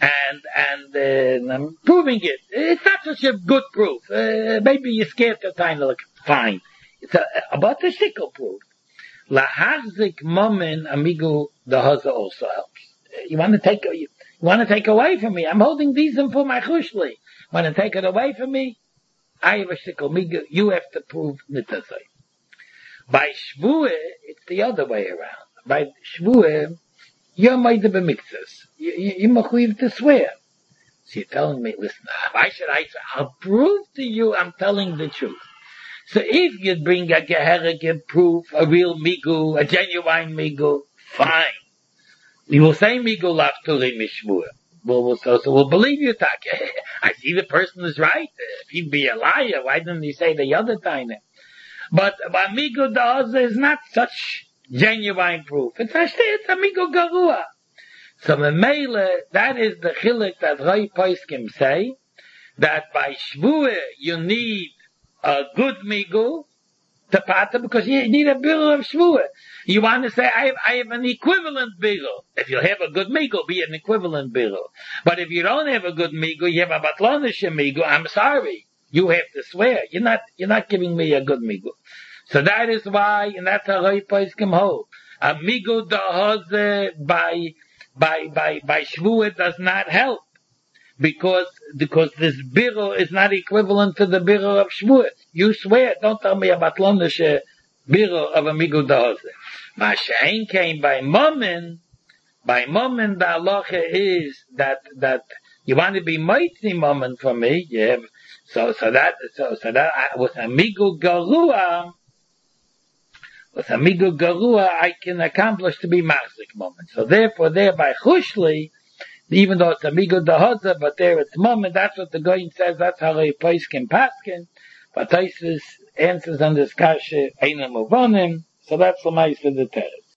and I'm proving it. It's not such a good proof. Maybe you're scared to time to look. Fine. It's about the shikl proof. Lahazik momen amigo the haza also helps. You want to take away from me. I'm holding these for my chushli. Want to take it away from me? I have a shikl migo. You have to prove nitasai. By shvuah, it's the other way around. By shvuah, you're made of a mixus. You're mechuyev to swear. So you're telling me, listen, why should I swear? I'll prove to you I'm telling the truth. So if you bring a geherige proof, a real migu, a genuine migu, fine. We will say migu lafturi mishvua. We'll believe you, Taka. I see the person is right. If he'd be a liar, why didn't he say the other time? But migu da'az is not such genuine proof. It's a migu garua. So the mele, that is the chilek that Rai Poiskim say, that by shvua you need a good migu to pata, because you need a bill of shvua. You want to say, I have an equivalent bill. If you have a good migu, be an equivalent bill. But if you don't have a good migu, you have a batlonish migu, I'm sorry. You have to swear. You're not giving me a good migu. So that is why, and that's how Rai Poiskim hold. A migu da'az by shvua does not help. Because this birro is not equivalent to the birro of shvuah. You swear, don't tell me about lonish birro of a migu da'az. Masha'in came by moment the halacha is that you want to be mighty moment for me. Yeah. So that with a migu garua, I can accomplish to be machzik moment. So therefore, there by chushli, even though it's amigo dahaza, but there it's moment, that's what the Goyin says, that's how a Poiskim paskin. But Taisus answers on this kasha, Einam Uvonim, so that's the Maisa the Teres.